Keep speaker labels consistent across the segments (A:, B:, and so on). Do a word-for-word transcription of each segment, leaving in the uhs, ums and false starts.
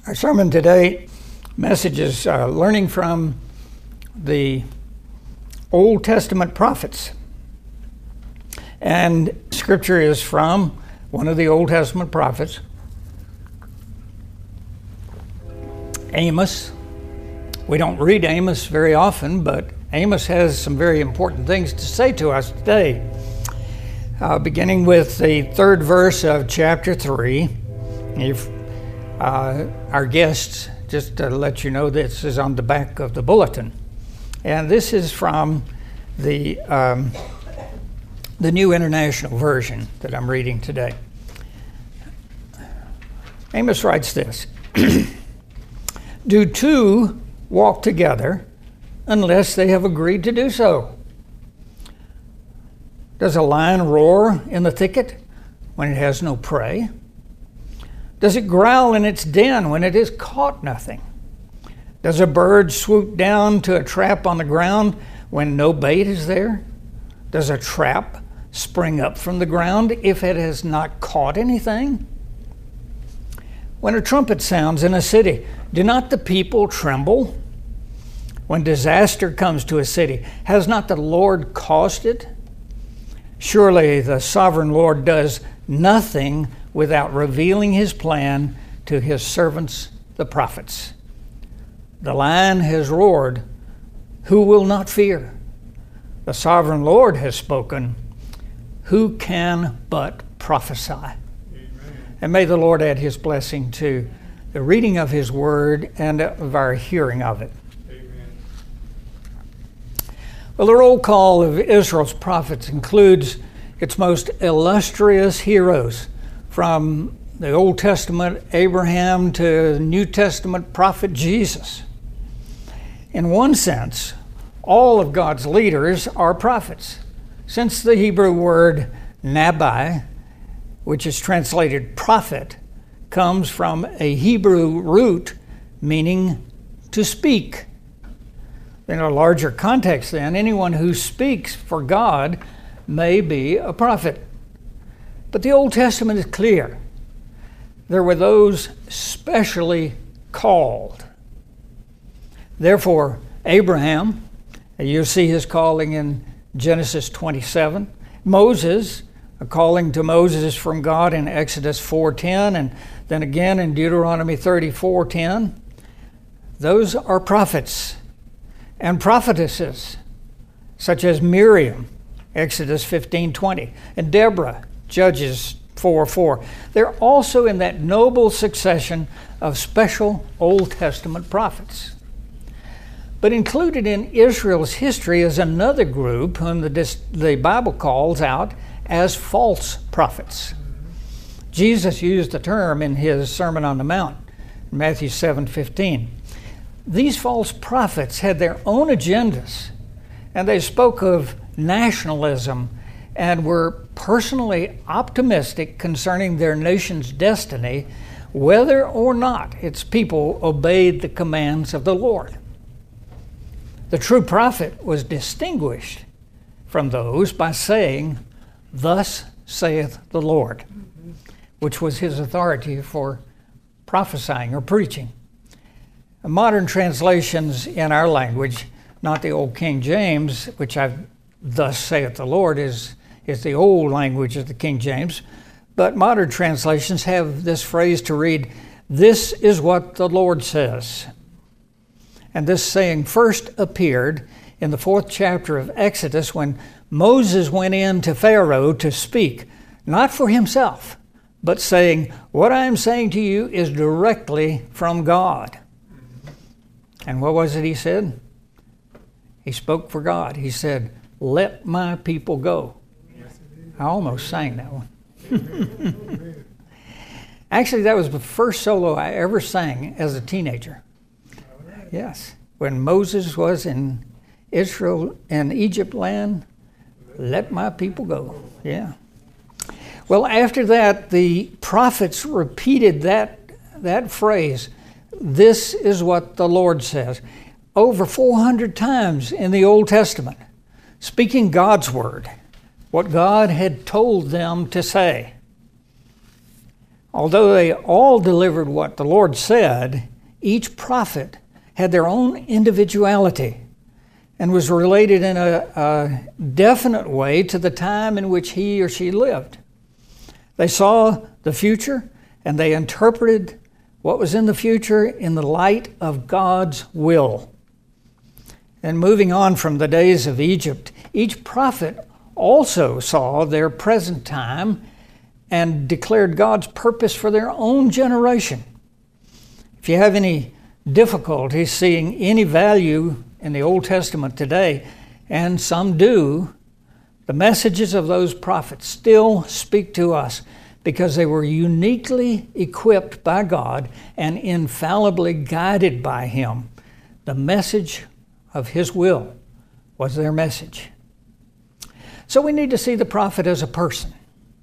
A: Our sermon today, message is uh, learning from the Old Testament prophets. And scripture is from one of the Old Testament prophets, Amos. We don't read Amos very often, but Amos has some very important things to say to us today. Uh, beginning with the third verse of chapter three. If uh, our guests, just to let you know, this is on the back of the bulletin. And this is from the um, the New International Version that I'm reading today. Amos writes this: Do two walk together unless they have agreed to do so? Does a lion roar in the thicket when it has no prey? Does it growl in its den when it has caught nothing? Does a bird swoop down to a trap on the ground when no bait is there? Does a trap spring up from the ground if it has not caught anything? When a trumpet sounds in a city, do not the people tremble? When disaster comes to a city, has not the Lord caused it? Surely the sovereign Lord does nothing without revealing his plan to his servants, the prophets. The lion has roared, who will not fear? The sovereign Lord has spoken, who can but prophesy? Amen. And may the Lord add his blessing to the reading of his word and of our hearing of it. Amen. Well, the roll call of Israel's prophets includes its most illustrious heroes, from the Old Testament Abraham to the New Testament prophet Jesus. In one sense, all of God's leaders are prophets, since the Hebrew word nabi, which is translated prophet, comes from a Hebrew root meaning to speak. In a larger context then, anyone who speaks for God may be a prophet. But the Old Testament is clear. There were those specially called. Therefore, Abraham, you see his calling in Genesis twenty-seven. Moses, a calling to Moses from God in Exodus four ten, and then again in Deuteronomy thirty-four ten. Those are prophets and prophetesses, such as Miriam, Exodus fifteen twenty, and Deborah, Judges four four. They're also in that noble succession of special Old Testament prophets. But included in Israel's history is another group whom the, the Bible calls out as false prophets. Jesus used the term in his Sermon on the Mount, Matthew seven fifteen. These false prophets had their own agendas, and they spoke of nationalism and were personally optimistic concerning their nation's destiny, whether or not its people obeyed the commands of the Lord. The true prophet was distinguished from those by saying, "Thus saith the Lord," which was his authority for prophesying or preaching. Modern translations in our language, not the old King James, which I've "Thus saith the Lord" is is the old language of the King James, but modern translations have this phrase to read, "This is what the Lord says." And this saying first appeared in the fourth chapter of Exodus when Moses went in to Pharaoh to speak, not for himself, but saying, "What I am saying to you is directly from God." And what was it he said? He spoke for God. He said, "Let my people go." I almost sang that one. Actually, that was the first solo I ever sang as a teenager. Yes. When Moses was in Israel and Egypt land, "Let my people go." Yeah. Well, after that, the prophets repeated that, that phrase, "This is what the Lord says," over four hundred times in the Old Testament, speaking God's word, what God had told them to say. Although they all delivered what the Lord said, each prophet had their own individuality and was related in a, a definite way to the time in which he or she lived. They saw the future and they interpreted what was in the future in the light of God's will. And moving on from the days of Egypt, each prophet also saw their present time and declared God's purpose for their own generation. If you have any difficulty seeing any value in the Old Testament today, and some do, the messages of those prophets still speak to us because they were uniquely equipped by God and infallibly guided by Him. The message of His will was their message. So we need to see the prophet as a person.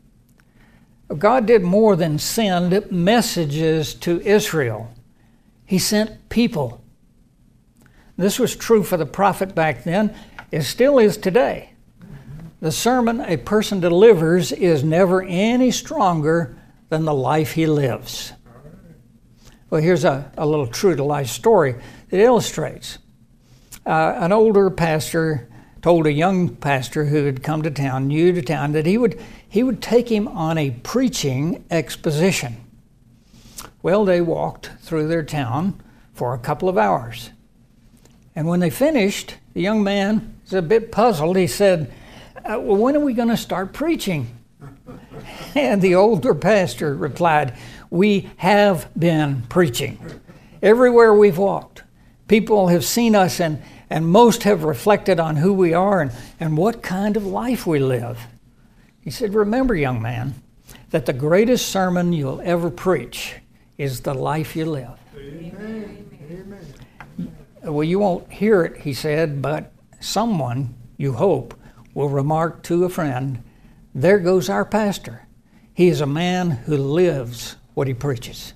A: God did more than send messages to Israel. He sent people. This was true for the prophet back then. It still is today. The sermon a person delivers is never any stronger than the life he lives. Well, here's a, a little true-to-life story that illustrates. Uh, an older pastor told a young pastor who had come to town, new to town, that he would he would take him on a preaching exposition. Well, they walked through their town for a couple of hours. And when they finished, the young man was a bit puzzled. He said, uh, well, when are we going to start preaching? And the older pastor replied, we have been preaching. Everywhere we've walked, people have seen us, and, and most have reflected on who we are and, and what kind of life we live. He said, remember, young man, that the greatest sermon you'll ever preach is the life you live. Amen. Amen. Well, you won't hear it, he said, but someone, you hope, will remark to a friend, there goes our pastor. He is a man who lives what he preaches.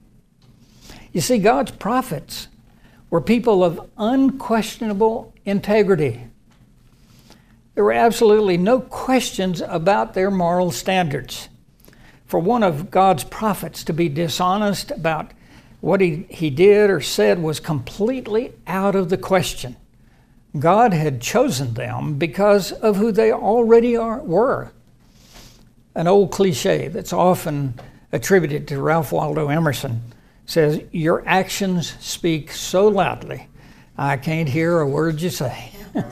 A: You see, God's prophets were people of unquestionable integrity. There were absolutely no questions about their moral standards. For one of God's prophets to be dishonest about what he, he did or said was completely out of the question. God had chosen them because of who they already are, were. An old cliche that's often attributed to Ralph Waldo Emerson says, your actions speak so loudly, I can't hear a word you say.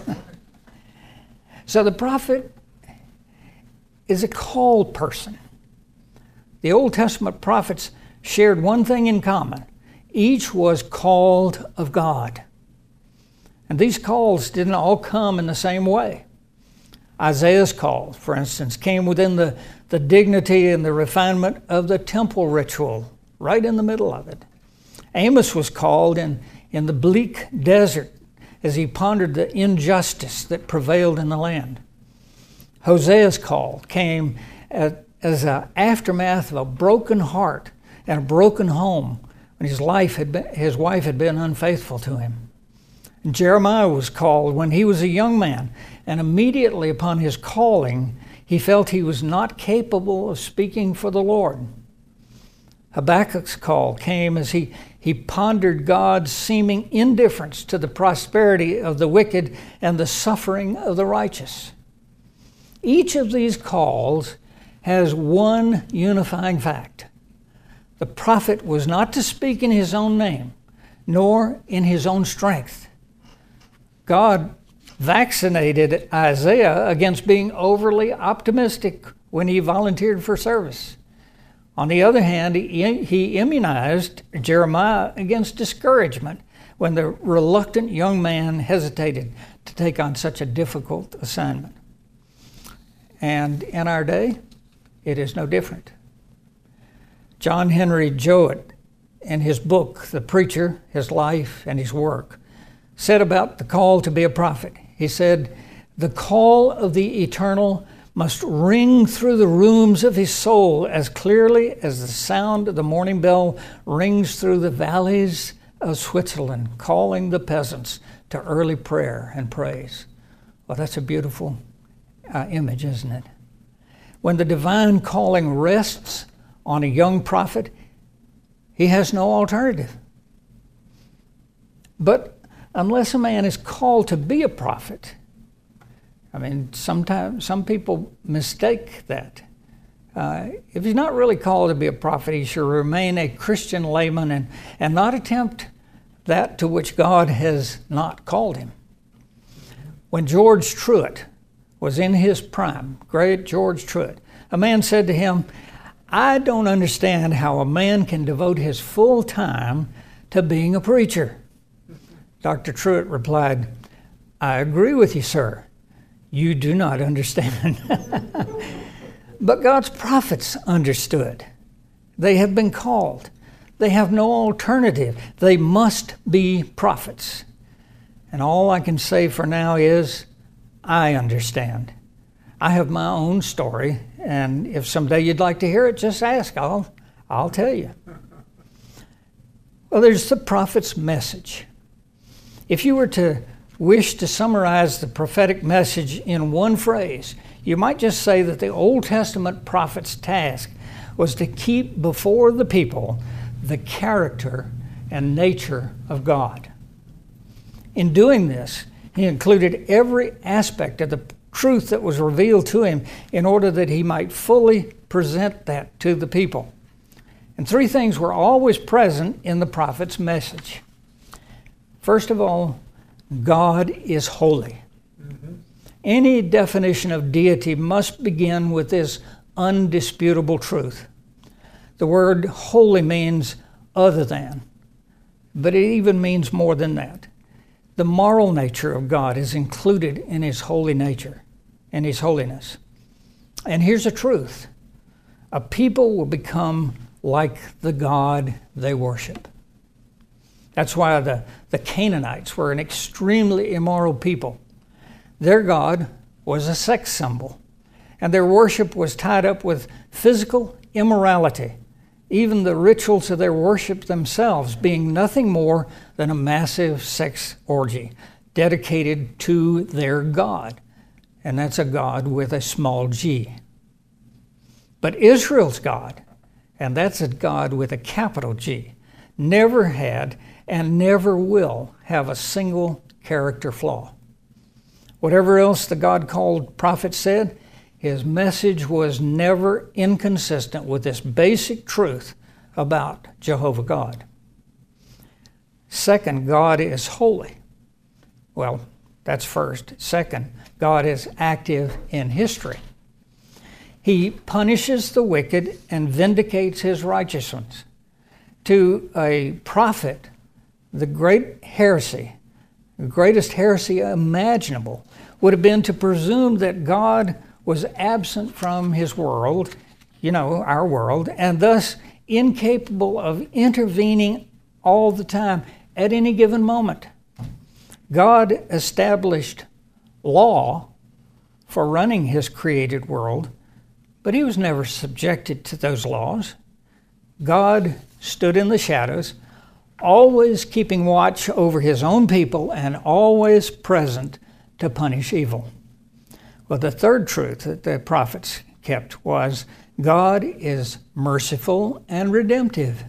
A: So the prophet is a called person. The Old Testament prophets shared one thing in common. Each was called of God. And these calls didn't all come in the same way. Isaiah's call, for instance, came within the, the dignity and the refinement of the temple ritual, right in the middle of it. Amos was called in, in the bleak desert as he pondered the injustice that prevailed in the land. Hosea's call came as, as an aftermath of a broken heart and a broken home when his life had been, his wife had been unfaithful to him. And Jeremiah was called when he was a young man, and immediately upon his calling, he felt he was not capable of speaking for the Lord. Habakkuk's call came as he, he pondered God's seeming indifference to the prosperity of the wicked and the suffering of the righteous. Each of these calls has one unifying fact. The prophet was not to speak in his own name, nor in his own strength. God vaccinated Isaiah against being overly optimistic when he volunteered for service. On the other hand, he, he immunized Jeremiah against discouragement when the reluctant young man hesitated to take on such a difficult assignment. And in our day, it is no different. John Henry Jowett, in his book, The Preacher, His Life and His Work, said about the call to be a prophet. He said, the call of the eternal must ring through the rooms of his soul as clearly as the sound of the morning bell rings through the valleys of Switzerland, calling the peasants to early prayer and praise. Well, that's a beautiful uh, image, isn't it? When the divine calling rests on a young prophet, he has no alternative. But unless a man is called to be a prophet, I mean, sometimes some people mistake that. Uh, if he's not really called to be a prophet, he should remain a Christian layman and, and not attempt that to which God has not called him. When George Truett was in his prime, great George Truett, a man said to him, "I don't understand how a man can devote his full time to being a preacher." Doctor Truett replied, "I agree with you, sir. You do not understand." But God's prophets understood. They have been called. They have no alternative. They must be prophets. And all I can say for now is, I understand. I have my own story, and if someday you'd like to hear it, just ask. I'll, I'll tell you. Well, there's the prophet's message. If you were to wish to summarize the prophetic message in one phrase, you might just say that the Old Testament prophet's task was to keep before the people the character and nature of God. In doing this, he included every aspect of the truth that was revealed to him in order that he might fully present that to the people. And three things were always present in the prophet's message. First of all, God is holy. Mm-hmm. Any definition of deity must begin with this undisputable truth. The word holy means other than, but it even means more than that. The moral nature of God is included in his holy nature and his holiness. And here's the truth. A people will become like the God they worship. That's why the, the Canaanites were an extremely immoral people. Their God was a sex symbol, and their worship was tied up with physical immorality, even the rituals of their worship themselves being nothing more than a massive sex orgy dedicated to their God. And that's a God with a small g. But Israel's God, and that's a God with a capital G, never had and never will have a single character flaw. Whatever else the God-called prophet said, his message was never inconsistent with this basic truth about Jehovah God. Second, God is holy. Well, that's first. Second, God is active in history. He punishes the wicked and vindicates his righteous ones. To a prophet, the great heresy, the greatest heresy imaginable, would have been to presume that God was absent from his world, you know, our world, and thus incapable of intervening all the time at any given moment. God established law for running his created world, but he was never subjected to those laws. God stood in the shadows, always keeping watch over his own people and always present to punish evil. Well, the third truth that the prophets kept was God is merciful and redemptive.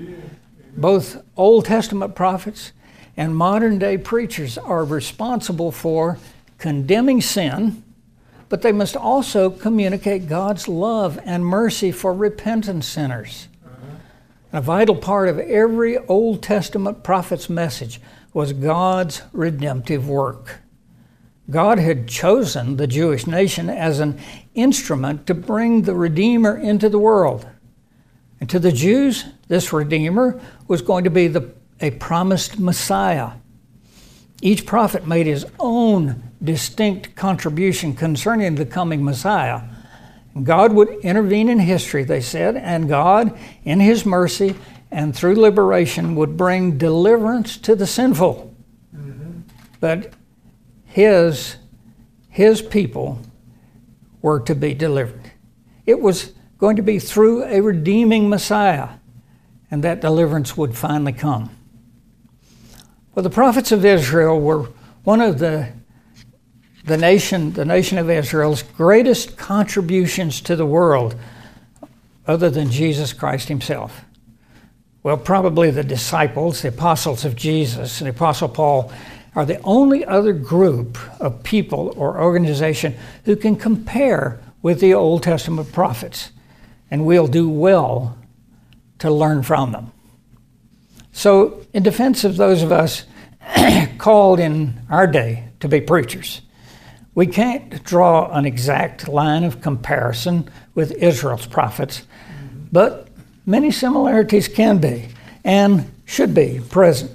A: Both Old Testament prophets and modern-day preachers are responsible for condemning sin, but they must also communicate God's love and mercy for repentant sinners. A vital part of every Old Testament prophet's message was God's redemptive work. God had chosen the Jewish nation as an instrument to bring the Redeemer into the world. And to the Jews, this Redeemer was going to be the, a promised Messiah. Each prophet made his own distinct contribution concerning the coming Messiah. God would intervene in history, they said, and God, in his mercy and through liberation, would bring deliverance to the sinful. Mm-hmm. But his, his people were to be delivered. It was going to be through a redeeming Messiah, and that deliverance would finally come. Well, the prophets of Israel were one of the The nation, the nation of Israel's greatest contributions to the world other than Jesus Christ himself? Well, probably the disciples, the apostles of Jesus, and the Apostle Paul are the only other group of people or organization who can compare with the Old Testament prophets, and we'll do well to learn from them. So, in defense of those of us called in our day to be preachers, we can't draw an exact line of comparison with Israel's prophets, but many similarities can be and should be present.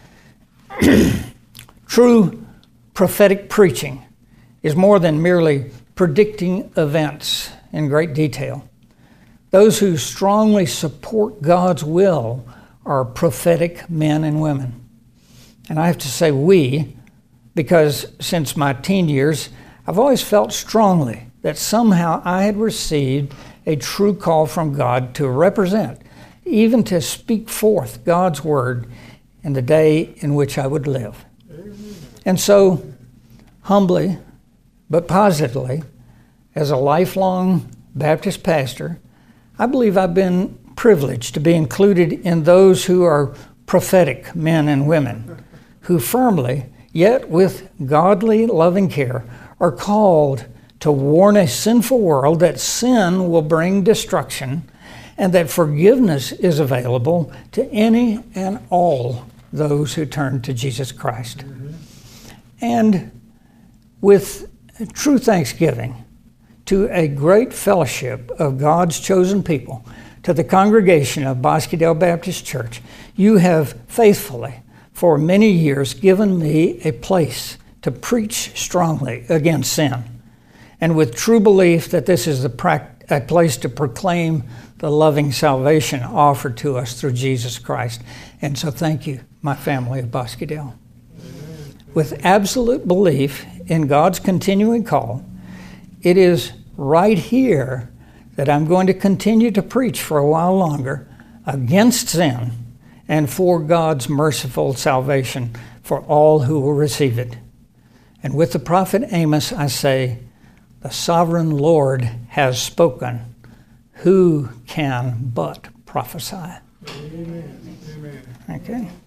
A: True prophetic preaching is more than merely predicting events in great detail. Those who strongly support God's will are prophetic men and women. And I have to say we, because since my teen years, I've always felt strongly that somehow I had received a true call from God to represent, even to speak forth God's word in the day in which I would live. And so, humbly, but positively, as a lifelong Baptist pastor, I believe I've been privileged to be included in those who are prophetic men and women, who firmly, yet with godly loving care, are called to warn a sinful world that sin will bring destruction and that forgiveness is available to any and all those who turn to Jesus Christ. Mm-hmm. And with true thanksgiving to a great fellowship of God's chosen people, to the congregation of Bosquedale Baptist Church, you have faithfully, for many years, given me a place to preach strongly against sin, and with true belief that this is the pra- a place to proclaim the loving salvation offered to us through Jesus Christ. And so thank you, my family of Bosquedale. With absolute belief in God's continuing call, it is right here that I'm going to continue to preach for a while longer against sin and for God's merciful salvation for all who will receive it. And with the prophet Amos, I say, the sovereign Lord has spoken. Who can but prophesy?
B: Amen. Amen.
A: Okay.